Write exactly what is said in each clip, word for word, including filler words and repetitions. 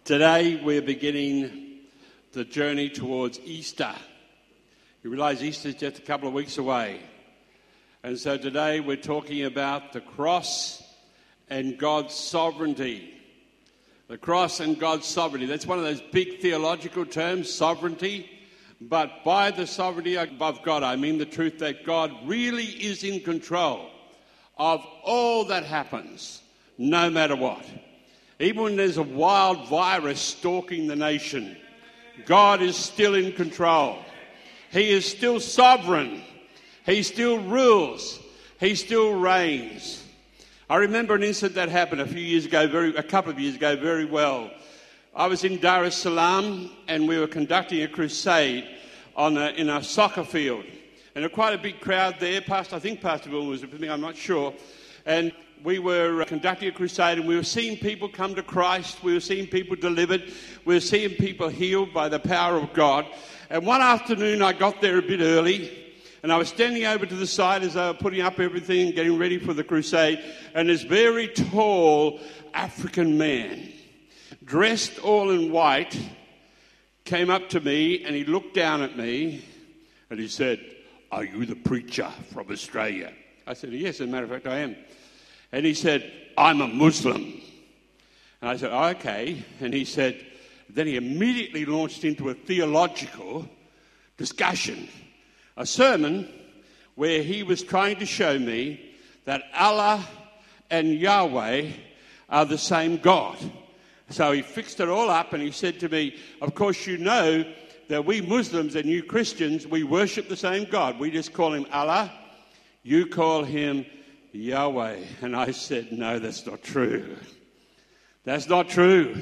Today we're beginning the journey towards Easter. You realise Easter is just a couple of weeks away. And so today we're talking about the cross and God's sovereignty. The cross and God's sovereignty. That's one of those big theological terms, sovereignty. But by the sovereignty of God, I mean the truth that God really is in control of all that happens, no matter what. Even when there's a wild virus stalking the nation, God is still in control. He is still sovereign. He still rules. He still reigns. I remember an incident that happened a few years ago, very, a couple of years ago, very well. I was in Dar es Salaam and we were conducting a crusade on a, in a soccer field. And there was quite a big crowd there. Pastor, I think Pastor Bill was with me, I'm not sure. And we were conducting a crusade and we were seeing people come to Christ. We were seeing people delivered. We were seeing people healed by the power of God. And one afternoon I got there a bit early and I was standing over to the side as they were putting up everything and getting ready for the crusade. And this very tall African man, dressed all in white, came up to me and he looked down at me and he said, "Are you the preacher from Australia?" I said, "Yes, as a matter of fact, I am." And he said, "I'm a Muslim." And I said, "Oh, okay." And he said, then he immediately launched into a theological discussion, a sermon where he was trying to show me that Allah and Yahweh are the same God. So he fixed it all up and he said to me, "Of course you know that we Muslims and you Christians, we worship the same God. We just call him Allah. You call him Yahweh." And I said, "No, that's not true. That's not true.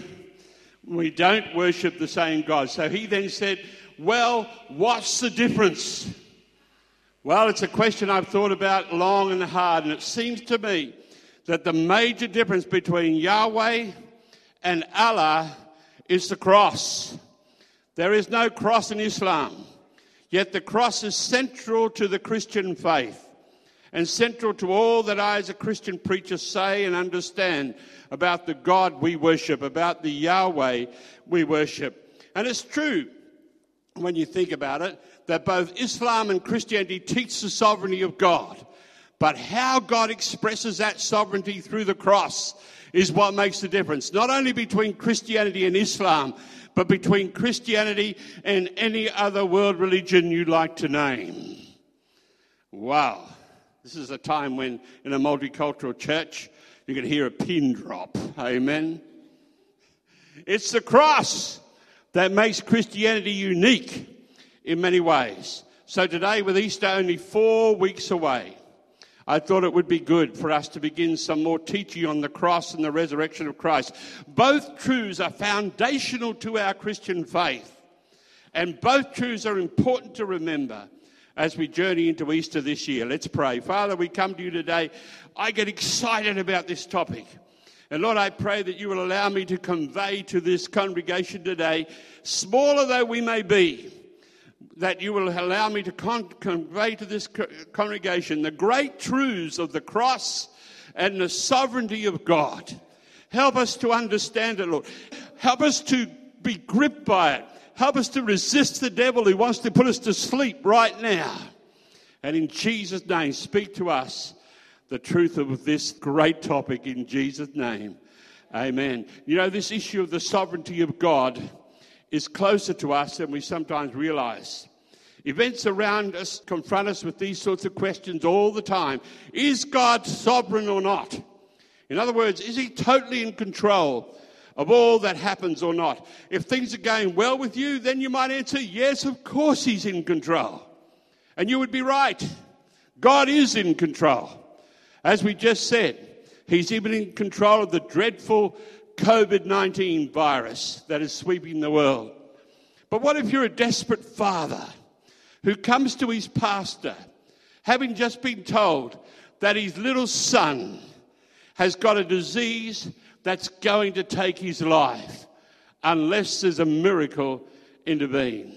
We don't worship the same God." So he then said, "Well, what's the difference?" Well, it's a question I've thought about long and hard, and it seems to me that the major difference between Yahweh and Allah is the cross. There is no cross in Islam, yet the cross is central to the Christian faith and central to all that I as a Christian preacher say and understand about the God we worship, about the Yahweh we worship. And it's true, when you think about it, that both Islam and Christianity teach the sovereignty of God. But how God expresses that sovereignty through the cross is what makes the difference. Not only between Christianity and Islam, but between Christianity and any other world religion you like to name. Wow. This is a time when, in a multicultural church, you can hear a pin drop. Amen. It's the cross that makes Christianity unique in many ways. So today, with Easter only four weeks away, I thought it would be good for us to begin some more teaching on the cross and the resurrection of Christ. Both truths are foundational to our Christian faith, and both truths are important to remember as we journey into Easter this year. Let's pray. Father, we come to you today. I get excited about this topic. And Lord, I pray that you will allow me to convey to this congregation today, smaller though we may be, that you will allow me to con- convey to this co- congregation the great truths of the cross and the sovereignty of God. Help us to understand it, Lord. Help us to be gripped by it. Help us to resist the devil who wants to put us to sleep right now. And in Jesus' name, speak to us the truth of this great topic in Jesus' name. Amen. You know, this issue of the sovereignty of God is closer to us than we sometimes realize. Events around us confront us with these sorts of questions all the time. Is God sovereign or not? In other words, is he totally in control of all that happens or not? If things are going well with you, then you might answer, yes, of course he's in control. And you would be right. God is in control. As we just said, he's even in control of the dreadful covid nineteen virus that is sweeping the world. But what if you're a desperate father who comes to his pastor, having just been told that his little son has got a disease that's going to take his life unless there's a miracle intervene?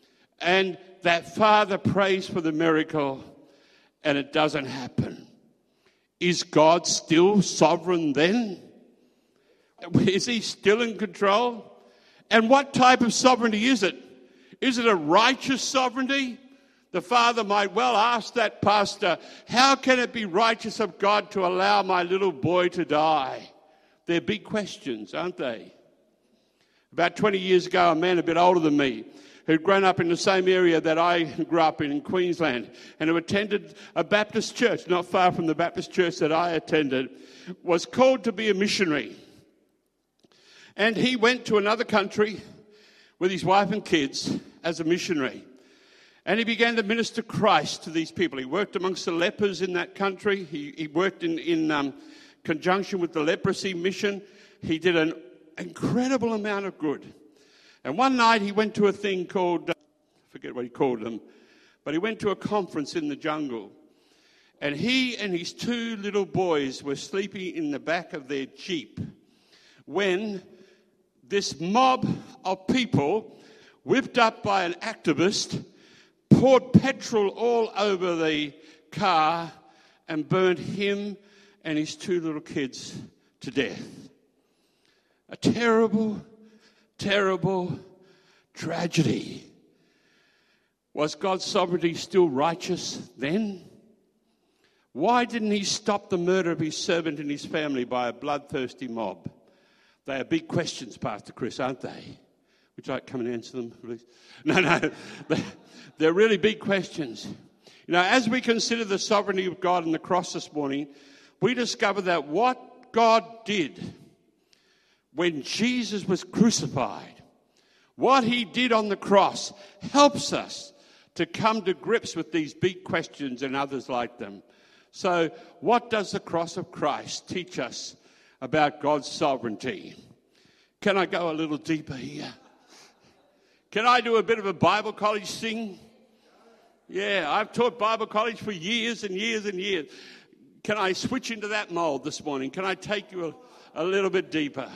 And that father prays for the miracle and it doesn't happen. Is God still sovereign then? Is he still in control? And what type of sovereignty is it? Is it a righteous sovereignty? The father might well ask that pastor, how can it be righteous of God to allow my little boy to die? They're big questions, aren't they? About twenty years ago, a man a bit older than me, who'd grown up in the same area that I grew up in, in Queensland, and who attended a Baptist church, not far from the Baptist church that I attended, was called to be a missionary. And he went to another country with his wife and kids as a missionary. And he began to minister Christ to these people. He worked amongst the lepers in that country. He, he worked in, in um, conjunction with the leprosy mission. He did an incredible amount of good. And one night he went to a thing called, uh, I forget what he called them, but he went to a conference in the jungle. And he and his two little boys were sleeping in the back of their Jeep when this mob of people, whipped up by an activist, poured petrol all over the car and burned him and his two little kids to death. A terrible, terrible tragedy. Was God's sovereignty still righteous then? Why didn't he stop the murder of his servant and his family by a bloodthirsty mob? They are big questions, Pastor Chris, aren't they? Would you like to come and answer them, please? No, no. They're really big questions. You know, as we consider the sovereignty of God and the cross this morning, we discover that what God did when Jesus was crucified, what he did on the cross, helps us to come to grips with these big questions and others like them. So, what does the cross of Christ teach us about God's sovereignty? Can I go a little deeper here? Can I do a bit of a Bible college thing? Yeah, I've taught Bible college for years and years and years. Can I switch into that mold this morning? Can I take you a, a little bit deeper?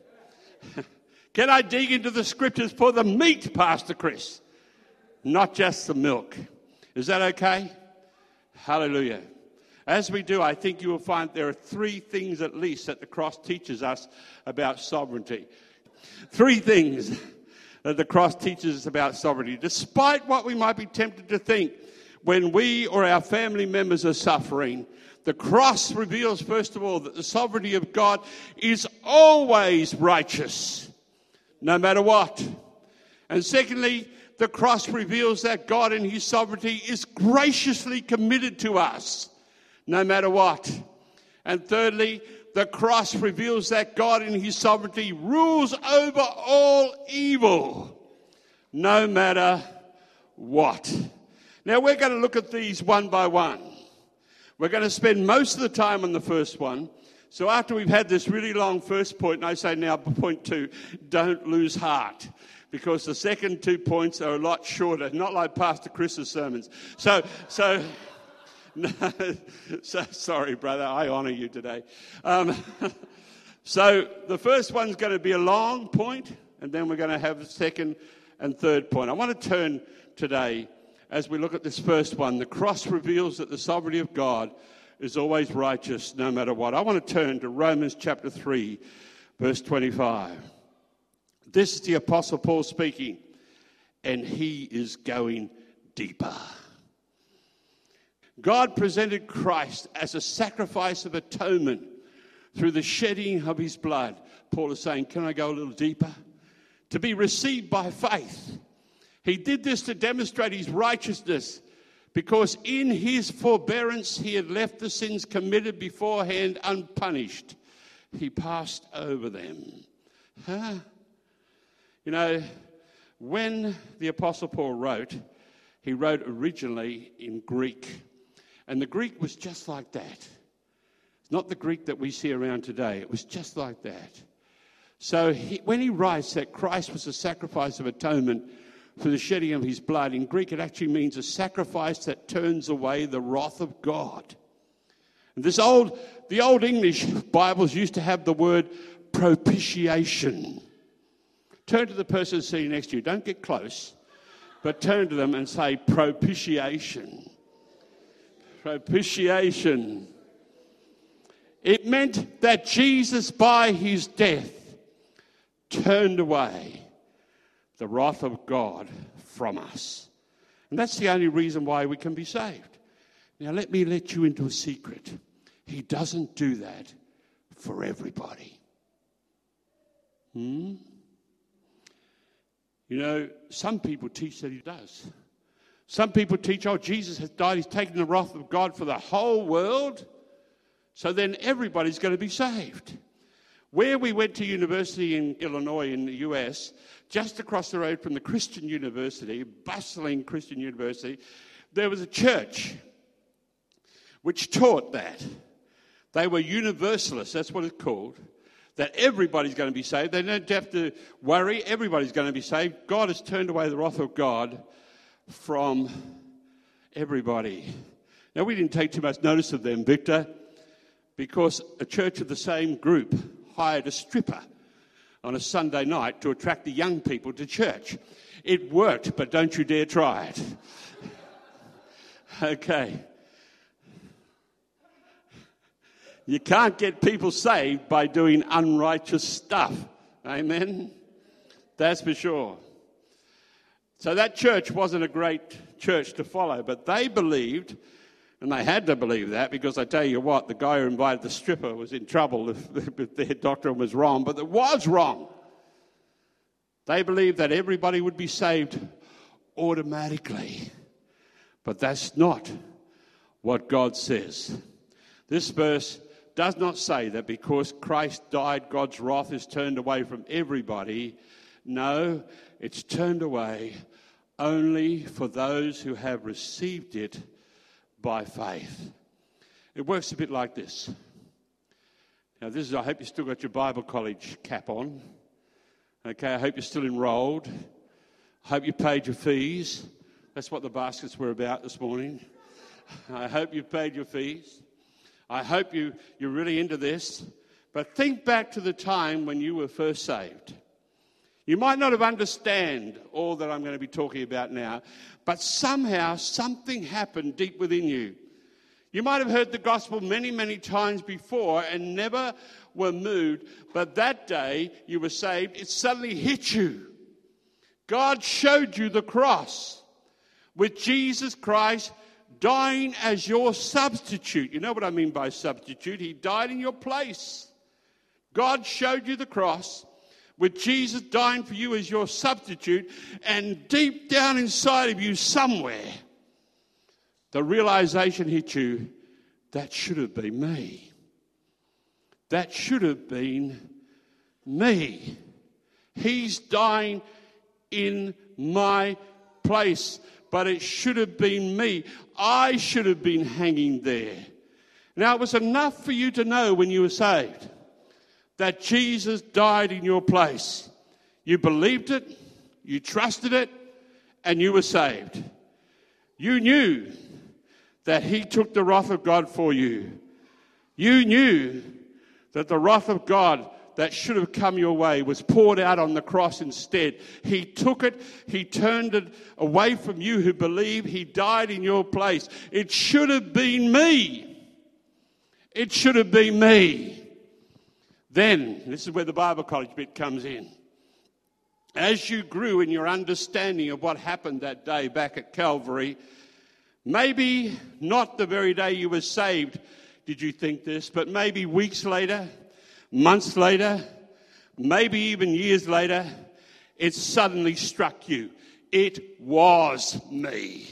Can I dig into the scriptures for the meat, Pastor Chris? Not just the milk. Is that okay? Hallelujah. As we do, I think you will find there are three things at least that the cross teaches us about sovereignty. Three things that the cross teaches us about sovereignty. Despite what we might be tempted to think when we or our family members are suffering, the cross reveals, first of all, that the sovereignty of God is always righteous, no matter what. And secondly, the cross reveals that God in his sovereignty is graciously committed to us, no matter what. And thirdly, the cross reveals that God in his sovereignty rules over all evil, no matter what. Now, we're going to look at these one by one. We're going to spend most of the time on the first one. So after we've had this really long first point, and I say now point two, don't lose heart, because the second two points are a lot shorter, not like Pastor Chris's sermons. So, so... No, so, sorry, brother, I honour you today. Um, so the first one's going to be a long point, and then we're going to have the second and third point. I want to turn today, as we look at this first one, the cross reveals that the sovereignty of God is always righteous no matter what. I want to turn to Romans chapter three, verse twenty-five. This is the Apostle Paul speaking, and he is going deeper. God presented Christ as a sacrifice of atonement through the shedding of his blood. Paul is saying, can I go a little deeper? To be received by faith. He did this to demonstrate his righteousness, because in his forbearance he had left the sins committed beforehand unpunished. He passed over them. Huh? You know, when the Apostle Paul wrote, he wrote originally in Greek. And the Greek was just like that. It's not the Greek that we see around today. It was just like that. So he, when he writes that Christ was a sacrifice of atonement for the shedding of his blood, in Greek it actually means a sacrifice that turns away the wrath of God. And this old, the old English Bibles used to have the word propitiation. Turn to the person sitting next to you. Don't get close, but turn to them and say propitiation. Propitiation. It meant that Jesus, by his death, turned away the wrath of God from us. And that's the only reason why we can be saved. Now, let me let you into a secret. He doesn't do that for everybody. Hmm? You know, some people teach that he does. Some people teach, oh, Jesus has died, he's taken the wrath of God for the whole world, so then everybody's going to be saved. Where we went to university in Illinois in the U S, just across the road from the Christian University, bustling Christian University, there was a church which taught that. They were universalists, that's what it's called, that everybody's going to be saved. They don't have to worry, everybody's going to be saved. God has turned away the wrath of God from everybody. Now, we didn't take too much notice of them, Victor, because a church of the same group hired a stripper on a Sunday night to attract the young people to church. It worked, but don't you dare try it. Okay. You can't get people saved by doing unrighteous stuff. Amen? That's for sure. So that church wasn't a great church to follow, but they believed, and they had to believe that, because I tell you what, the guy who invited the stripper was in trouble if, if their doctrine was wrong, but it was wrong. They believed that everybody would be saved automatically, but that's not what God says. This verse does not say that because Christ died, God's wrath is turned away from everybody. No, it's turned away only for those who have received it by faith. It works a bit like this. Now, this is, I hope you still got your Bible college cap on. Okay, I hope you're still enrolled. I hope you paid your fees. That's what the baskets were about this morning. I hope you paid your fees. I hope you, you're really into this. But think back to the time when you were first saved. You might not have understood all that I'm going to be talking about now, but somehow something happened deep within you. You might have heard the gospel many, many times before and never were moved, but that day you were saved, it suddenly hit you. God showed you the cross with Jesus Christ dying as your substitute. You know what I mean by substitute? He died in your place. God showed you the cross with Jesus dying for you as your substitute, and deep down inside of you somewhere, the realization hit you, that should have been me. That should have been me. He's dying in my place, but it should have been me. I should have been hanging there. Now, it was enough for you to know when you were saved that Jesus died in your place. You believed it, you trusted it, and you were saved. You knew that he took the wrath of God for you. You knew that the wrath of God that should have come your way was poured out on the cross instead. He took it, he turned it away from you who believe. He died in your place. It should have been me. It should have been me. Then, this is where the Bible college bit comes in. As you grew in your understanding of what happened that day back at Calvary, maybe not the very day you were saved did you think this, but maybe weeks later, months later, maybe even years later, it suddenly struck you. It was me.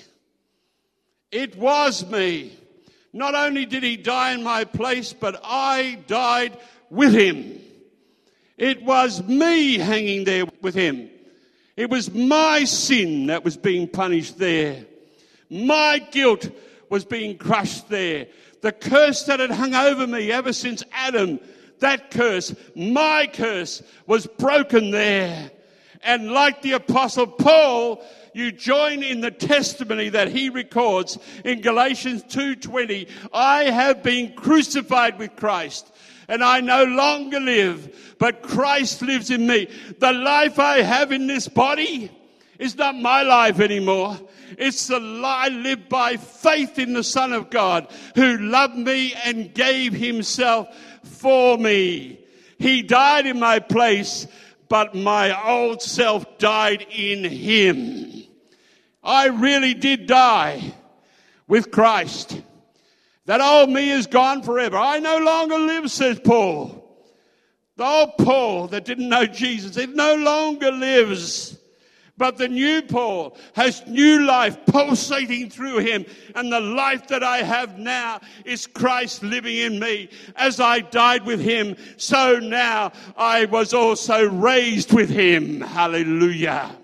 It was me. Not only did he die in my place, but I died with him. It was me hanging there with him. It was my sin that was being punished there. My guilt was being crushed there. The curse that had hung over me ever since Adam, that curse, my curse, was broken there. And like the Apostle Paul, you join in the testimony that he records in Galatians two twenty. I have been crucified with Christ, and I no longer live, but Christ lives in me. The life I have in this body is not my life anymore. It's the life I live by faith in the Son of God, who loved me and gave himself for me. He died in my place, but my old self died in him. I really did die with Christ. That old me is gone forever. I no longer live, says Paul. The old Paul that didn't know Jesus, it no longer lives. But the new Paul has new life pulsating through him. And the life that I have now is Christ living in me. As I died with him, so now I was also raised with him. Hallelujah.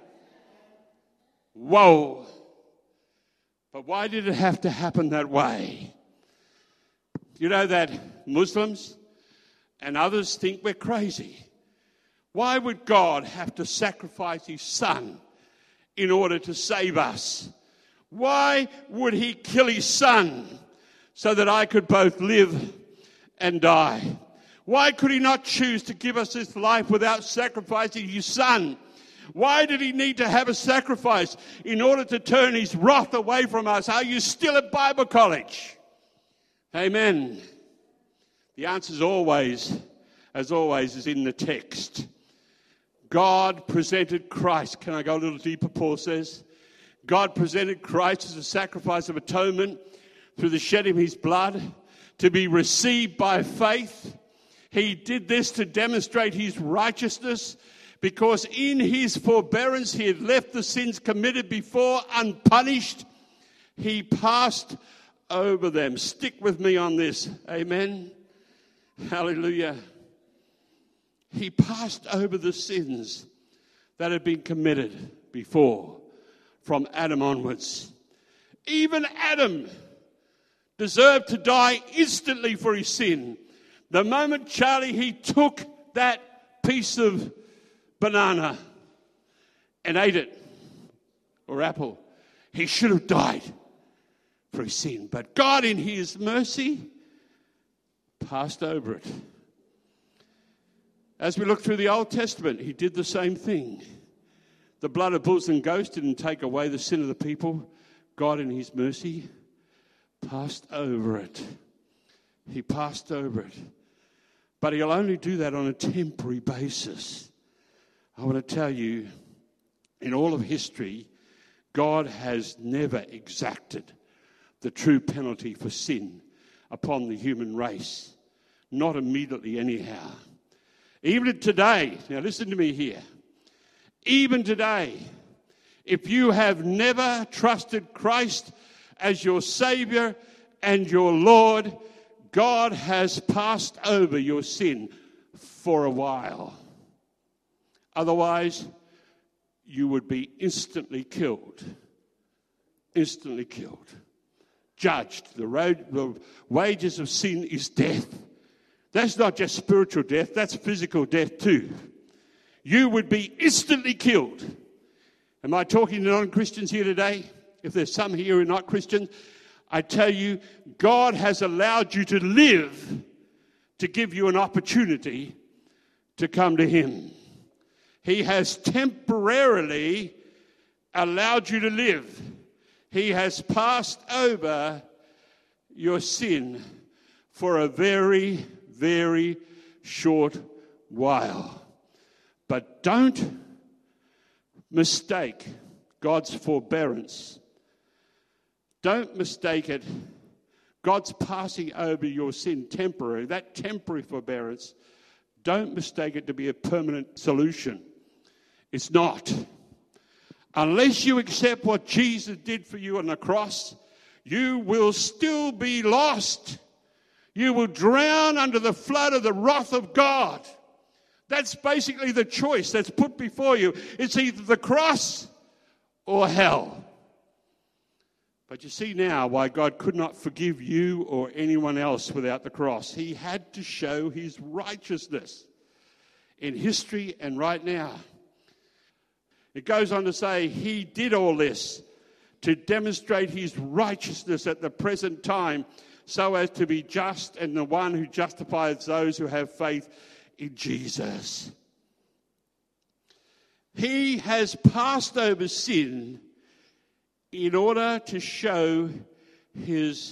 Whoa. But why did it have to happen that way? You know that Muslims and others think we're crazy. Why would God have to sacrifice his son in order to save us? Why would he kill his son so that I could both live and die? Why could he not choose to give us this life without sacrificing his son? Why did he need to have a sacrifice in order to turn his wrath away from us? Are you still at Bible college? Amen. The answer is always, as always, is in the text. God presented Christ. Can I go a little deeper, Paul says? God presented Christ as a sacrifice of atonement through the shedding of his blood to be received by faith. He did this to demonstrate his righteousness because in his forbearance he had left the sins committed before unpunished. He passed over them. Stick with me on this. Amen. Hallelujah. He passed over the sins that had been committed before from Adam onwards. Even Adam deserved to die instantly for his sin. The moment, Charlie, he took that piece of banana and ate it, or apple, he should have died for his sin. But God, in his mercy, passed over it. As we look through the Old Testament, he did the same thing. The blood of bulls and goats didn't take away the sin of the people. God, in his mercy, passed over it. He passed over it. But he'll only do that on a temporary basis. I want to tell you, in all of history, God has never exacted the true penalty for sin upon the human race. Not immediately anyhow. Even today, now listen to me here. Even today, if you have never trusted Christ as your Savior and your Lord, God has passed over your sin for a while. Otherwise, you would be instantly killed. Instantly killed. Judged. The, road, the wages of sin is death. That's not just spiritual death, that's physical death too. You would be instantly killed. Am I talking to non-Christians here today? If there's some here who are not Christians, I tell you, God has allowed you to live to give you an opportunity to come to him. He has temporarily allowed you to live. He has passed over your sin for a very, very short while. But don't mistake God's forbearance. Don't mistake it. God's passing over your sin temporary, that temporary forbearance, don't mistake it to be a permanent solution. It's not. Unless you accept what Jesus did for you on the cross, you will still be lost. You will drown under the flood of the wrath of God. That's basically the choice that's put before you. It's either the cross or hell. But you see now why God could not forgive you or anyone else without the cross. He had to show his righteousness in history and right now. It goes on to say he did all this to demonstrate his righteousness at the present time so as to be just and the one who justifies those who have faith in Jesus. He has passed over sin in order to show his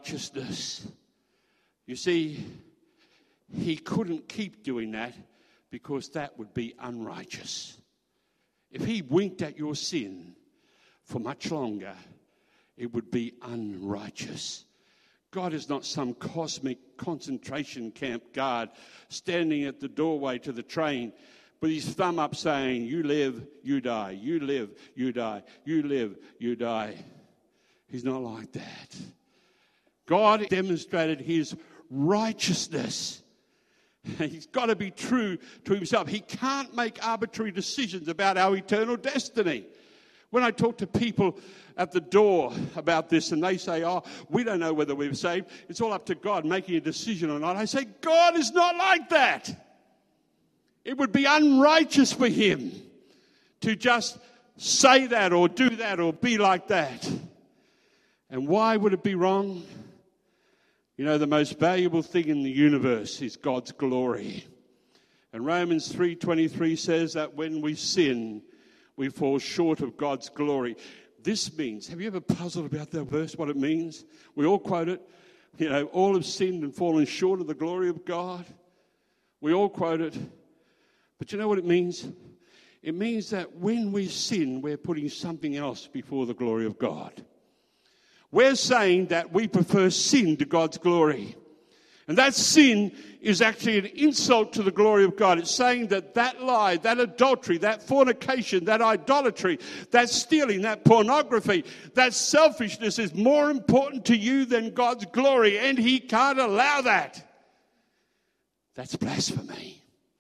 righteousness. You see, he couldn't keep doing that because that would be unrighteous. If he winked at your sin for much longer, it would be unrighteous. God is not some cosmic concentration camp guard standing at the doorway to the train with his thumb up saying, you live, you die, you live, you die, you live, you die. He's not like that. God demonstrated his righteousness. He's got to be true to himself. He can't make arbitrary decisions about our eternal destiny. When I talk to people at the door about this and they say, oh, we don't know whether we're saved, it's all up to God making a decision or not. I say, God is not like that. It would be unrighteous for him to just say that or do that or be like that. And why would it be wrong? You know, the most valuable thing in the universe is God's glory. And Romans three twenty-three says that when we sin, we fall short of God's glory. This means, have you ever puzzled about that verse, what it means? We all quote it. You know, all have sinned and fallen short of the glory of God. We all quote it. But you know what it means? It means that when we sin, we're putting something else before the glory of God. We're saying that we prefer sin to God's glory. And that sin is actually an insult to the glory of God. It's saying that that lie, that adultery, that fornication, that idolatry, that stealing, that pornography, that selfishness is more important to you than God's glory. And he can't allow that. That's blasphemy.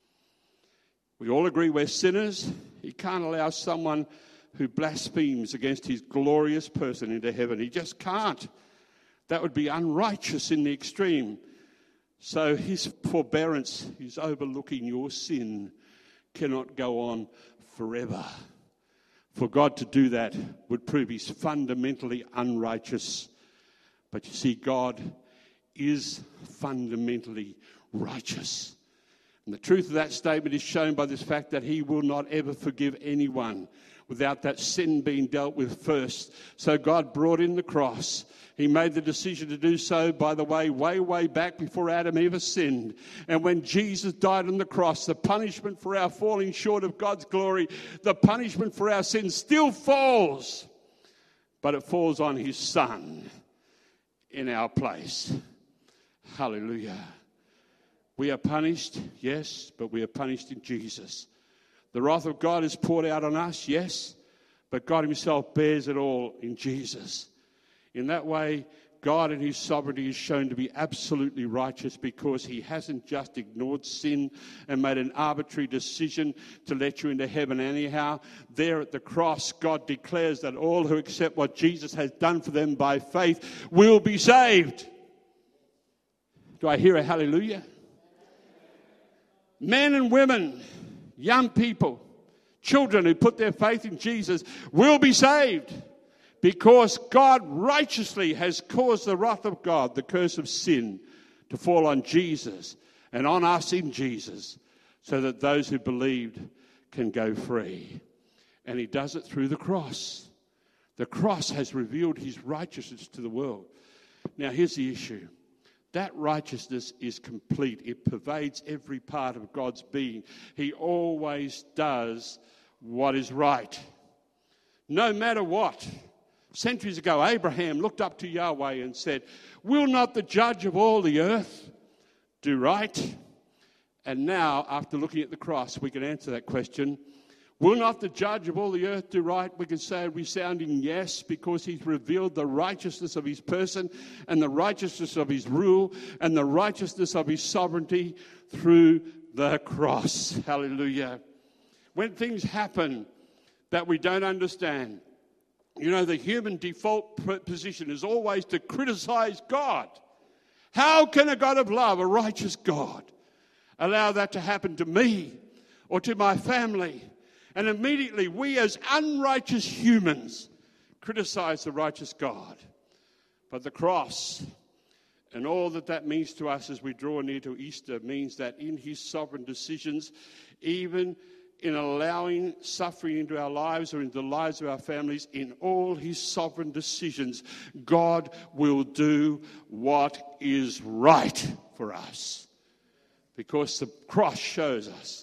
We all agree we're sinners. He can't allow someone who blasphemes against his glorious person into heaven. He just can't. That would be unrighteous in the extreme. So his forbearance, his overlooking your sin, cannot go on forever. For God to do that would prove he's fundamentally unrighteous. But you see, God is fundamentally righteous. And the truth of that statement is shown by this fact that he will not ever forgive anyone without that sin being dealt with first. So God brought in the cross. He made the decision to do so, by the way, way, way back before Adam ever sinned. And when Jesus died on the cross, the punishment for our falling short of God's glory, the punishment for our sins still falls. But it falls on his Son in our place. Hallelujah. We are punished, yes, but we are punished in Jesus. The wrath of God is poured out on us, yes, but God himself bears it all in Jesus. In that way, God in his sovereignty is shown to be absolutely righteous because he hasn't just ignored sin and made an arbitrary decision to let you into heaven anyhow. There at the cross, God declares that all who accept what Jesus has done for them by faith will be saved. Do I hear a hallelujah? Men and women, young people, children who put their faith in Jesus will be saved because God righteously has caused the wrath of God, the curse of sin, to fall on Jesus and on us in Jesus so that those who believed can go free. And he does it through the cross. The cross has revealed his righteousness to the world. Now, here's the issue. That righteousness is complete. It pervades every part of God's being. He always does what is right. No matter what. Centuries ago, Abraham looked up to Yahweh and said, will not the judge of all the earth do right? And now, after looking at the cross, we can answer that question. Will not the judge of all the earth do right? We can say a resounding yes, because he's revealed the righteousness of his person and the righteousness of his rule and the righteousness of his sovereignty through the cross. Hallelujah. When things happen that we don't understand, you know, the human default position is always to criticize God. How can a God of love, a righteous God, allow that to happen to me or to my family? And immediately we as unrighteous humans criticize the righteous God. But the cross and all that that means to us as we draw near to Easter means that in his sovereign decisions, even in allowing suffering into our lives or into the lives of our families, in all his sovereign decisions, God will do what is right for us. Because the cross shows us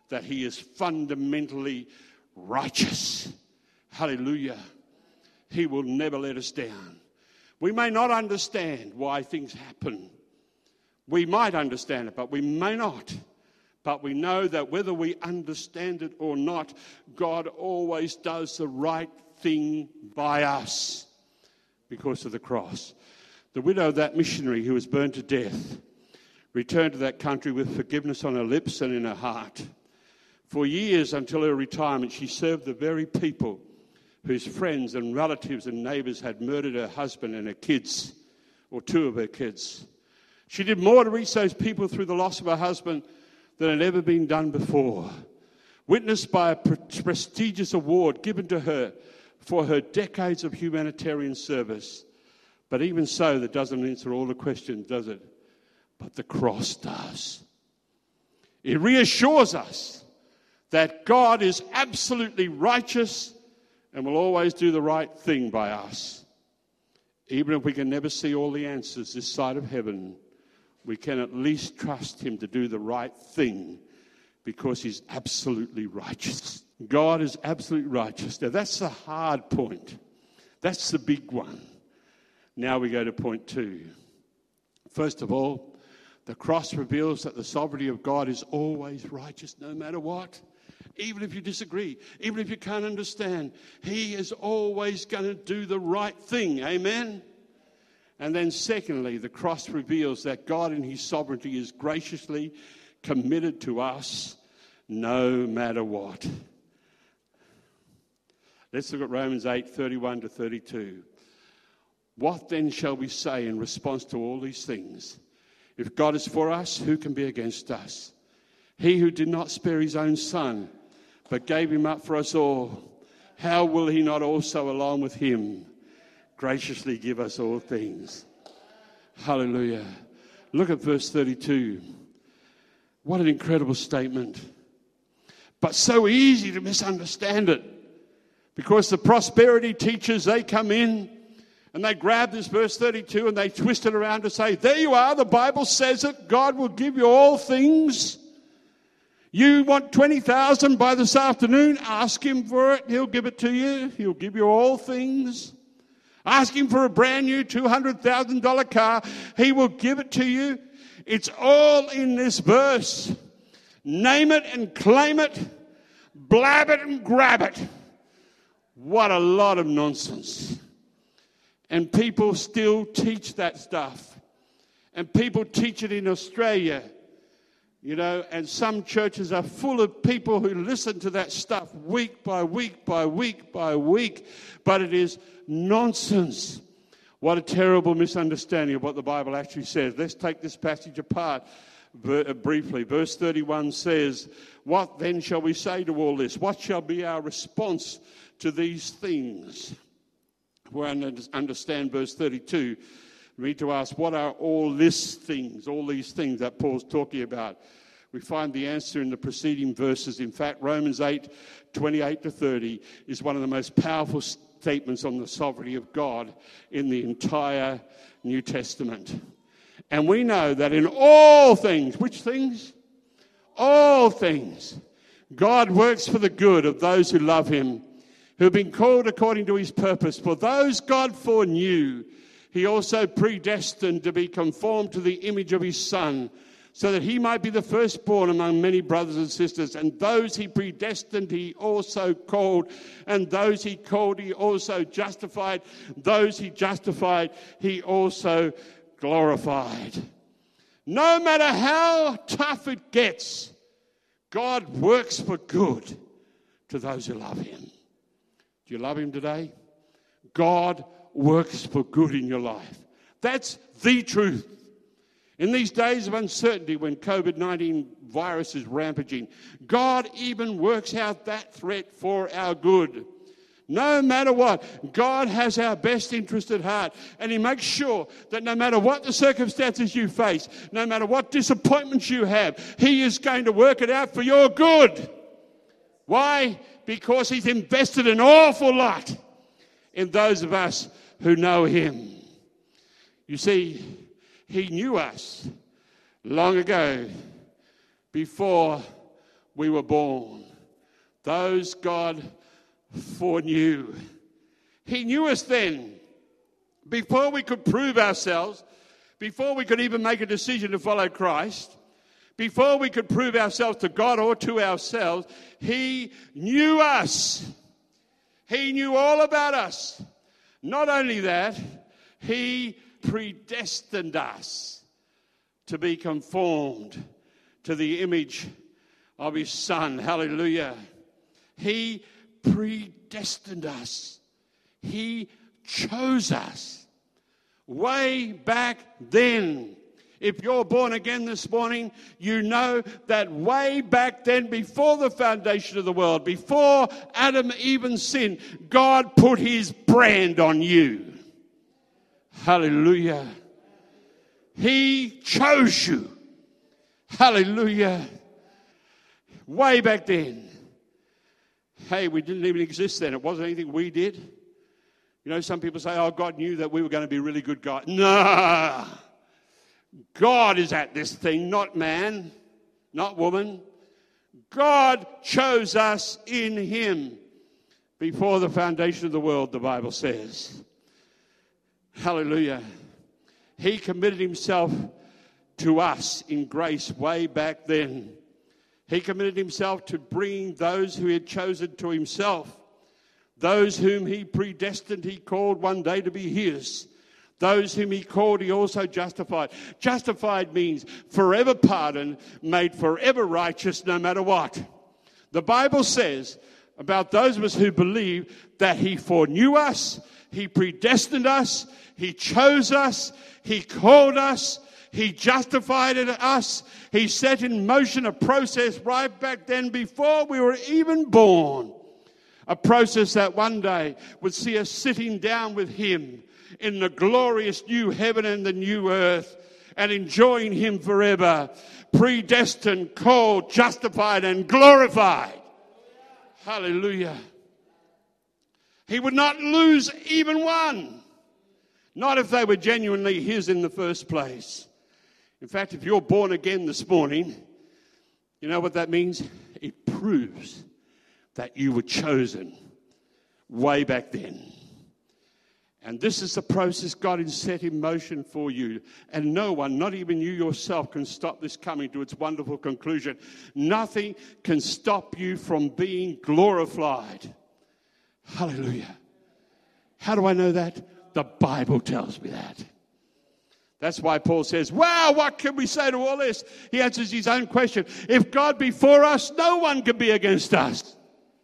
that he is fundamentally righteous. Hallelujah. He will never let us down. We may not understand why things happen. We might understand it, but we may not. But we know that whether we understand it or not, God always does the right thing by us because of the cross. The widow of that missionary who was burned to death returned to that country with forgiveness on her lips and in her heart. For years until her retirement, she served the very people whose friends and relatives and neighbours had murdered her husband and her kids, or two of her kids. She did more to reach those people through the loss of her husband than had ever been done before. Witnessed by a pre- prestigious award given to her for her decades of humanitarian service. But even so, that doesn't answer all the questions, does it? But the cross does. It reassures us that God is absolutely righteous and will always do the right thing by us. Even if we can never see all the answers this side of heaven, we can at least trust him to do the right thing because he's absolutely righteous. God is absolutely righteous. Now, that's the hard point. That's the big one. Now we go to point two. First of all, the cross reveals that the sovereignty of God is always righteous no matter what. Even if you disagree, even if you can't understand, he is always going to do the right thing. Amen? And then secondly, the cross reveals that God in his sovereignty is graciously committed to us no matter what. Let's look at Romans eight, thirty-one to thirty-two. What then shall we say in response to all these things? If God is for us, who can be against us? He who did not spare his own son, but gave him up for us all, how will he not also, along with him, graciously give us all things? Hallelujah. Look at verse thirty-two. What an incredible statement. But so easy to misunderstand it. Because the prosperity teachers, they come in and they grab this verse thirty-two and they twist it around to say, there you are, the Bible says it, God will give you all things. You want twenty thousand by this afternoon, ask him for it, he'll give it to you. He'll give you all things. Ask him for a brand new two hundred thousand dollars car, he will give it to you. It's all in this verse. Name it and claim it, blab it and grab it. What a lot of nonsense. And people still teach that stuff. And people teach it in Australia. You know, and some churches are full of people who listen to that stuff week by week by week by week. But it is nonsense. What a terrible misunderstanding of what the Bible actually says. Let's take this passage apart briefly. Verse thirty-one says, what then shall we say to all this? What shall be our response to these things? We understand verse thirty-two. We need to ask, what are all these things, all these things that Paul's talking about? We find the answer in the preceding verses. In fact, Romans eight, twenty-eight to thirty is one of the most powerful statements on the sovereignty of God in the entire New Testament. And we know that in all things, which things? All things. God works for the good of those who love him, who have been called according to his purpose. For those God foreknew, he also predestined to be conformed to the image of his Son, so that he might be the firstborn among many brothers and sisters. And those he predestined, he also called. And those he called, he also justified. Those he justified, he also glorified. No matter how tough it gets, God works for good to those who love him. Do you love him today? God works for good in your life. That's the truth. In these days of uncertainty when covid nineteen virus is rampaging, God even works out that threat for our good. No matter what, God has our best interest at heart. And he makes sure that no matter what the circumstances you face, no matter what disappointments you have, he is going to work it out for your good. Why? Because he's invested an awful lot in those of us who know him. You see, he knew us long ago before we were born. Those God foreknew. He knew us then. Before we could prove ourselves, before we could even make a decision to follow Christ, before we could prove ourselves to God or to ourselves, He knew us. He knew all about us. Not only that, He predestined us to be conformed to the image of His Son. Hallelujah. He predestined us. He chose us way back then. If you're born again this morning, you know that way back then, before the foundation of the world, before Adam even sinned, God put His brand on you. Hallelujah. He chose you. Hallelujah. Way back then. Hey, we didn't even exist then. It wasn't anything we did. You know, some people say, oh, God knew that we were going to be really good guys. No. God is at this thing, not man, not woman. God chose us in Him before the foundation of the world, the Bible says. Hallelujah. He committed Himself to us in grace way back then. He committed Himself to bringing those who He had chosen to Himself. Those whom He predestined, He called one day to be His. Those whom He called, He also justified. Justified means forever pardoned, made forever righteous no matter what. The Bible says about those of us who believe that He foreknew us, He predestined us, He chose us, He called us, He justified us, He set in motion a process right back then before we were even born. A process that one day would see us sitting down with Him in the glorious new heaven and the new earth and enjoying Him forever. Predestined, called, justified and glorified. Hallelujah. He would not lose even one. Not if they were genuinely His in the first place. In fact, if you're born again this morning, you know what that means? It proves that you were chosen way back then. And this is the process God has set in motion for you. And no one, not even you yourself, can stop this coming to its wonderful conclusion. Nothing can stop you from being glorified. Hallelujah. How do I know that? The Bible tells me that. That's why Paul says, wow, what can we say to all this? He answers his own question. If God be for us, no one can be against us.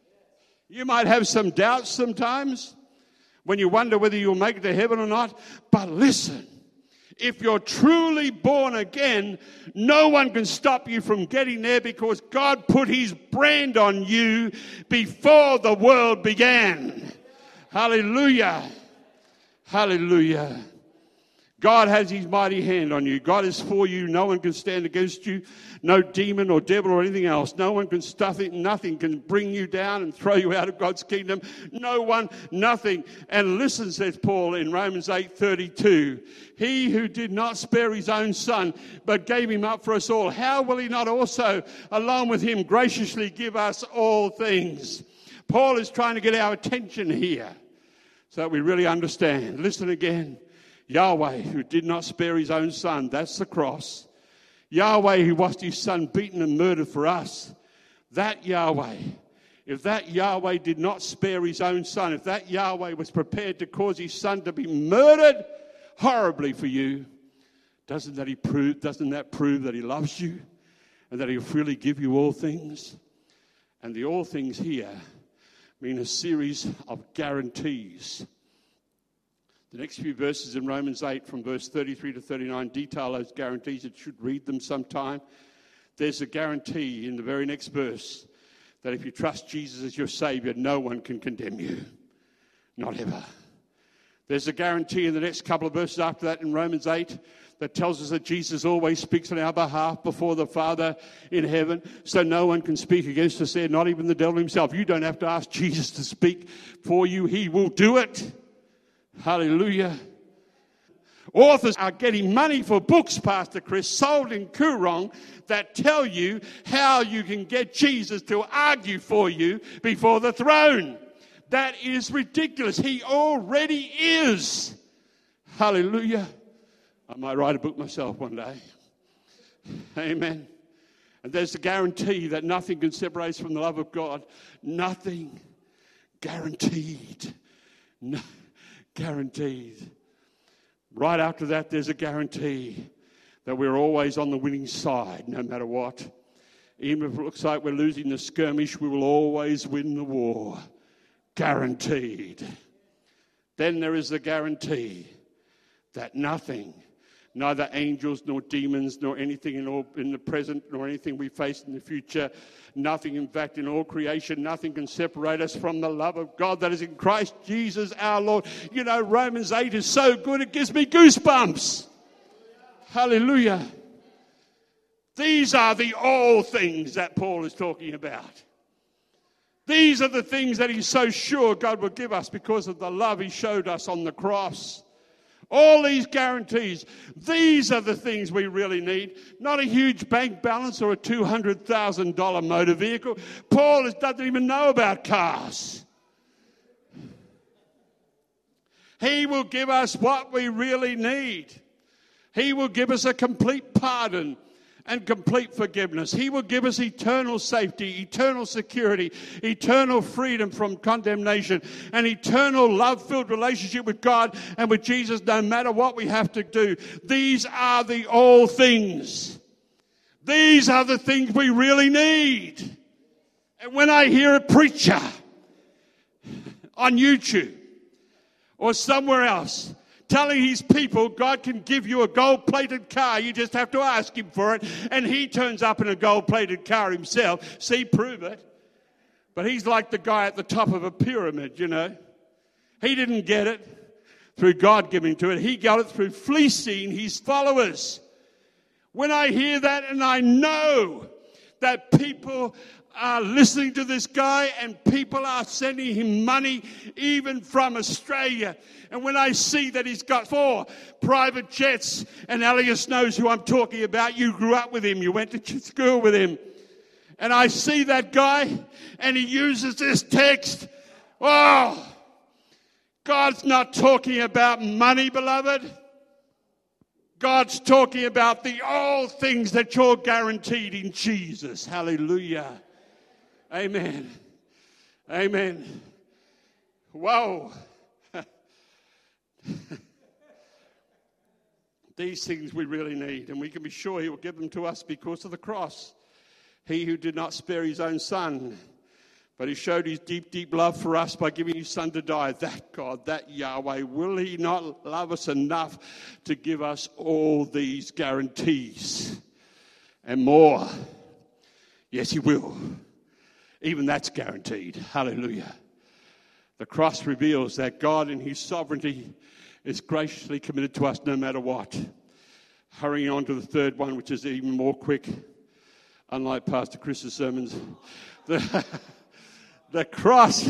You might have some doubts sometimes when you wonder whether you'll make it to heaven or not. But listen, if you're truly born again, no one can stop you from getting there because God put His brand on you before the world began. Hallelujah. Hallelujah. God has His mighty hand on you. God is for you. No one can stand against you. No demon or devil or anything else. No one can stuff it. Nothing can bring you down and throw you out of God's kingdom. No one, nothing. And listen, says Paul in Romans eight thirty-two. He who did not spare His own Son, but gave Him up for us all, how will He not also, along with Him, graciously give us all things? Paul is trying to get our attention here so that we really understand. Listen again. Yahweh, who did not spare His own Son, that's the cross. Yahweh, who watched His Son beaten and murdered for us. That Yahweh, if that Yahweh did not spare His own Son, if that Yahweh was prepared to cause His Son to be murdered horribly for you, doesn't that, he prove, doesn't that prove that He loves you and that He'll freely give you all things? And the all things here mean a series of guarantees. The next few verses in Romans eight from verse thirty-three to thirty-nine detail those guarantees. You should read them sometime. There's a guarantee in the very next verse that if you trust Jesus as your Savior, no one can condemn you. Not ever. There's a guarantee in the next couple of verses after that in Romans eight that tells us that Jesus always speaks on our behalf before the Father in heaven, so no one can speak against us there, not even the devil himself. You don't have to ask Jesus to speak for you. He will do it. Hallelujah. Authors are getting money for books, Pastor Chris, sold in Coorong that tell you how you can get Jesus to argue for you before the throne. That is ridiculous. He already is. Hallelujah. I might write a book myself one day. Amen. And there's a guarantee that nothing can separate us from the love of God. Nothing. Guaranteed. No, guaranteed. Right after that, there's a guarantee that we're always on the winning side, no matter what. Even if it looks like we're losing the skirmish, we will always win the war. Guaranteed. Then there is the guarantee that nothing, neither angels nor demons nor anything in, all, in the present nor anything we face in the future, nothing in fact in all creation, nothing can separate us from the love of God that is in Christ Jesus our Lord. You know, Romans eight is so good it gives me goosebumps. Hallelujah. These are the all things that Paul is talking about. These are the things that he's so sure God will give us because of the love he showed us on the cross. All these guarantees. These are the things we really need. Not a huge bank balance or a two hundred thousand dollars motor vehicle. Paul doesn't even know about cars. He will give us what we really need. He will give us a complete pardon and complete forgiveness. He will give us eternal safety, eternal security, eternal freedom from condemnation, an eternal love-filled relationship with God and with Jesus no matter what we have to do. These are the all things. These are the things we really need. And when I hear a preacher on YouTube or somewhere else telling his people God can give you a gold-plated car, you just have to ask him for it, and he turns up in a gold-plated car himself. See, prove it. But he's like the guy at the top of a pyramid, you know. He didn't get it through God giving to it. He got it through fleecing his followers. When I hear that and I know that people are listening to this guy and people are sending him money even from Australia. And when I see that he's got four private jets, and Elias knows who I'm talking about. You grew up with him. You went to school with him. And I see that guy and he uses this text. Oh, God's not talking about money, beloved. God's talking about the all things that you're guaranteed in Jesus. Hallelujah. Amen. Amen. Whoa. These things we really need, and we can be sure he will give them to us because of the cross. He who did not spare his own son, but he showed his deep, deep love for us by giving his son to die. That God, that Yahweh, will he not love us enough to give us all these guarantees and more? Yes, he will. Even that's guaranteed. Hallelujah. The cross reveals that God in his sovereignty is graciously committed to us no matter what. Hurrying on to the third one, which is even more quick, unlike Pastor Chris's sermons. The, the cross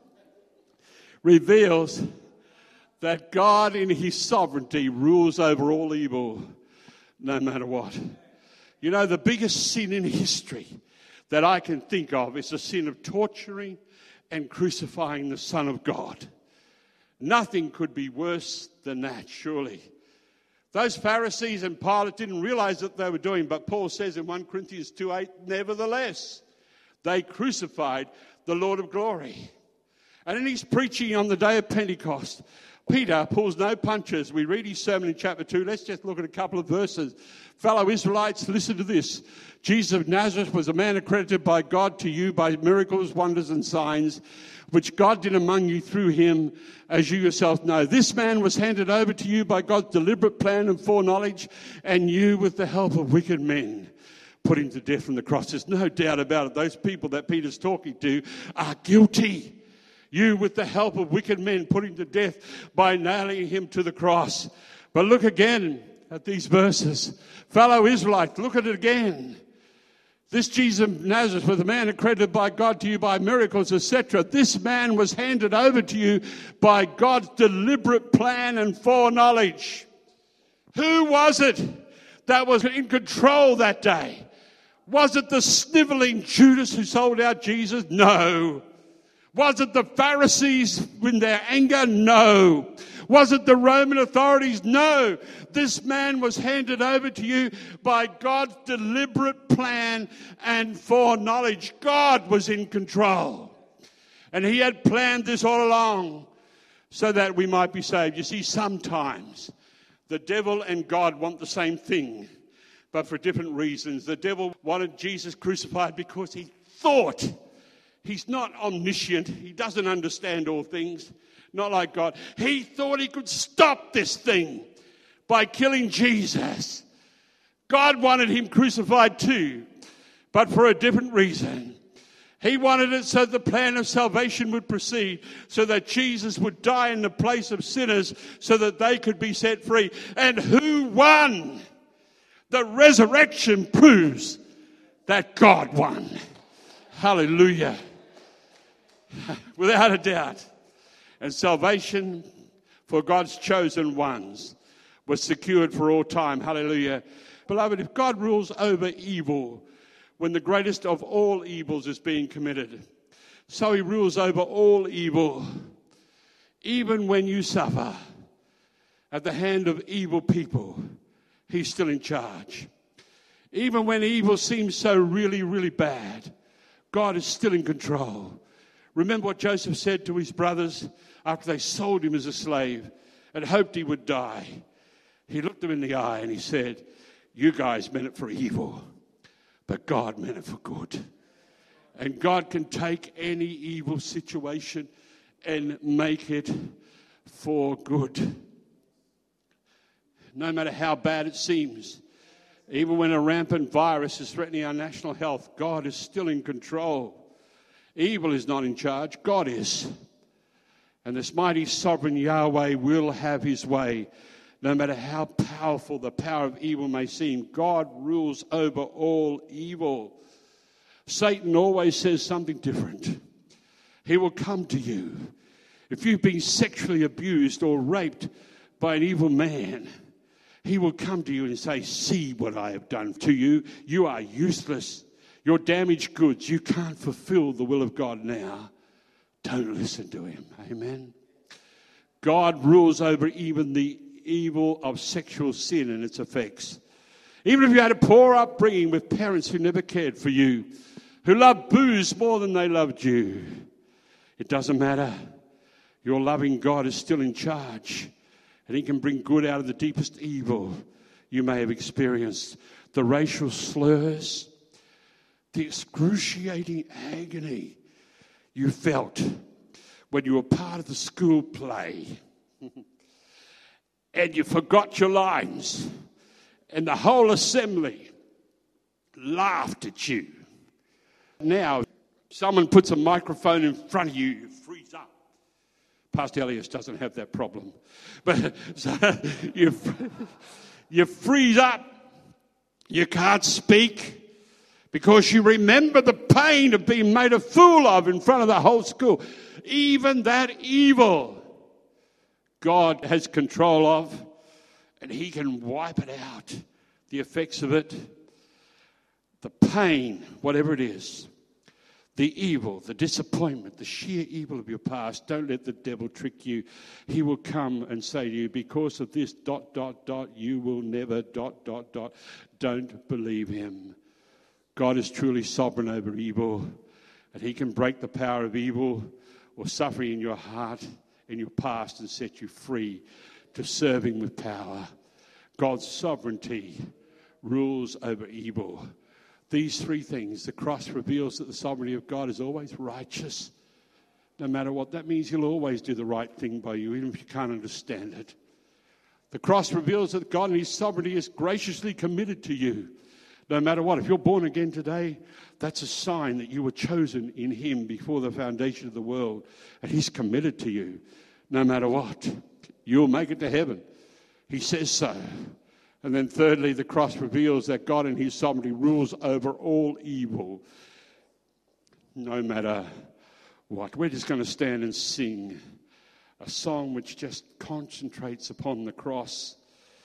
reveals that God in his sovereignty rules over all evil no matter what. You know, the biggest sin in history that I can think of is the sin of torturing and crucifying the Son of God. Nothing could be worse than that, surely. Those Pharisees and Pilate didn't realize what they were doing, but Paul says in First Corinthians two eight, nevertheless, they crucified the Lord of glory. And in his preaching on the day of Pentecost, Peter pulls no punches. We read his sermon in chapter two. Let's just look at a couple of verses. Fellow Israelites, listen to this. Jesus of Nazareth was a man accredited by God to you by miracles, wonders, and signs, which God did among you through him, as you yourself know. This man was handed over to you by God's deliberate plan and foreknowledge, and you, with the help of wicked men, put him to death on the cross. There's no doubt about it. Those people that Peter's talking to are guilty. You, with the help of wicked men, put him to death by nailing him to the cross. But look again at these verses. Fellow Israelites, look at it again. This Jesus of Nazareth was a man accredited by God to you by miracles, et cetera. This man was handed over to you by God's deliberate plan and foreknowledge. Who was it that was in control that day? Was it the sniveling Judas who sold out Jesus? No. Was it the Pharisees in their anger? No. Was it the Roman authorities? No. This man was handed over to you by God's deliberate plan and foreknowledge. God was in control. And he had planned this all along so that we might be saved. You see, sometimes the devil and God want the same thing, but for different reasons. The devil wanted Jesus crucified because he thought he's not omniscient. He doesn't understand all things, not like God. He thought he could stop this thing by killing Jesus. God wanted him crucified too, but for a different reason. He wanted it so the plan of salvation would proceed, so that Jesus would die in the place of sinners, so that they could be set free. And who won? The resurrection proves that God won. Hallelujah. Without a doubt. And salvation for God's chosen ones was secured for all time. Hallelujah. Beloved, if God rules over evil when the greatest of all evils is being committed, so he rules over all evil, even when you suffer at the hand of evil people, he's still in charge. Even when evil seems so really, really bad, God is still in control. Remember what Joseph said to his brothers after they sold him as a slave and hoped he would die. He looked them in the eye and he said, "You guys meant it for evil, but God meant it for good." And God can take any evil situation and make it for good. No matter how bad it seems, even when a rampant virus is threatening our national health, God is still in control. Evil is not in charge, God is. And this mighty sovereign Yahweh will have his way. No matter how powerful the power of evil may seem, God rules over all evil. Satan always says something different. He will come to you. If you've been sexually abused or raped by an evil man, he will come to you and say, "See what I have done to you. You are useless. You're damaged goods. You can't fulfill the will of God now." Don't listen to him. Amen. God rules over even the evil of sexual sin and its effects. Even if you had a poor upbringing with parents who never cared for you, who loved booze more than they loved you, it doesn't matter. Your loving God is still in charge, and he can bring good out of the deepest evil you may have experienced. The racial slurs, the excruciating agony you felt when you were part of the school play and you forgot your lines and the whole assembly laughed at you. Now, someone puts a microphone in front of you, you freeze up. Pastor Elias doesn't have that problem. But so you, you freeze up. You can't speak because you remember the pain of being made a fool of in front of the whole school. Even that evil, God has control of, and he can wipe it out, the effects of it, the pain, whatever it is, the evil, the disappointment, the sheer evil of your past. Don't let the devil trick you. He will come and say to you, because of this, dot, dot, dot, you will never, dot, dot, dot. Don't believe him. God is truly sovereign over evil, and he can break the power of evil or suffering in your heart, in your past, and set you free to serve him with power. God's sovereignty rules over evil. These three things, the cross reveals that the sovereignty of God is always righteous. No matter what that means, he'll always do the right thing by you, even if you can't understand it. The cross reveals that God in his sovereignty is graciously committed to you. No matter what, if you're born again today, that's a sign that you were chosen in him before the foundation of the world. And he's committed to you. No matter what, you'll make it to heaven. He says so. And then thirdly, the cross reveals that God in his sovereignty rules over all evil. No matter what. We're just going to stand and sing a song which just concentrates upon the cross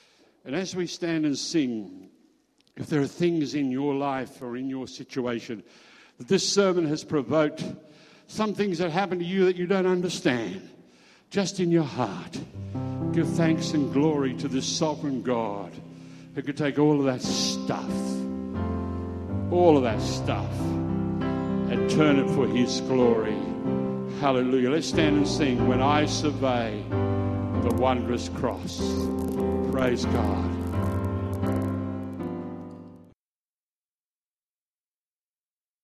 And as we stand and sing, if there are things in your life or in your situation that this sermon has provoked, some things that happen to you that you don't understand, just in your heart, give thanks and glory to this sovereign God who could take all of that stuff, all of that stuff, and turn it for his glory. Hallelujah. Let's stand and sing, When I Survey the Wondrous Cross. Praise God.